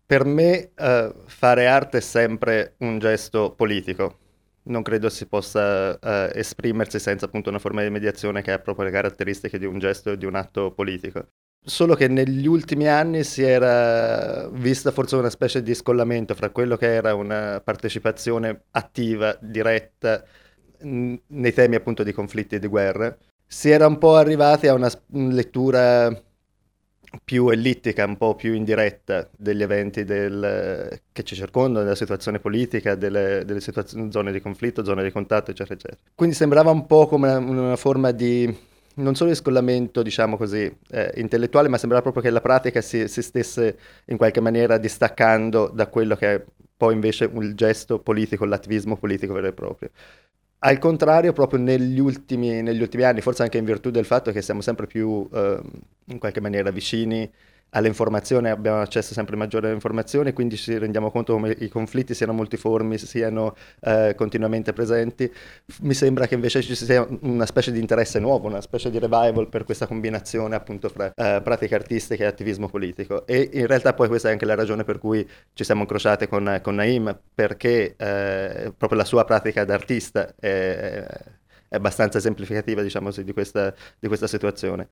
Per me fare arte è sempre un gesto politico. Non credo si possa esprimersi senza appunto una forma di mediazione che ha proprio le caratteristiche di un gesto e di un atto politico. Solo che negli ultimi anni si era vista forse una specie di scollamento fra quello che era una partecipazione attiva, diretta, nei temi appunto di conflitti e di guerre. Si era un po' arrivati a una lettura più ellittica, un po' più indiretta degli eventi che ci circondano, della situazione politica, delle zone di conflitto, zone di contatto, eccetera, eccetera. Quindi sembrava un po' come una forma di non solo di scollamento, diciamo così, intellettuale, ma sembrava proprio che la pratica si stesse in qualche maniera distaccando da quello che è poi invece il gesto politico, l'attivismo politico vero e proprio. Al contrario, proprio negli ultimi anni, forse anche in virtù del fatto che siamo sempre più, in qualche maniera, vicini alle informazioni, abbiamo accesso sempre maggiore alle informazioni, quindi ci rendiamo conto come i conflitti siano multiformi, siano continuamente presenti. Mi sembra che invece ci sia una specie di interesse nuovo, una specie di revival per questa combinazione appunto fra pratica artistica e attivismo politico. E in realtà poi questa è anche la ragione per cui ci siamo incrociati con Naim, perché proprio la sua pratica d'artista è abbastanza esemplificativa, diciamo così, di questa situazione.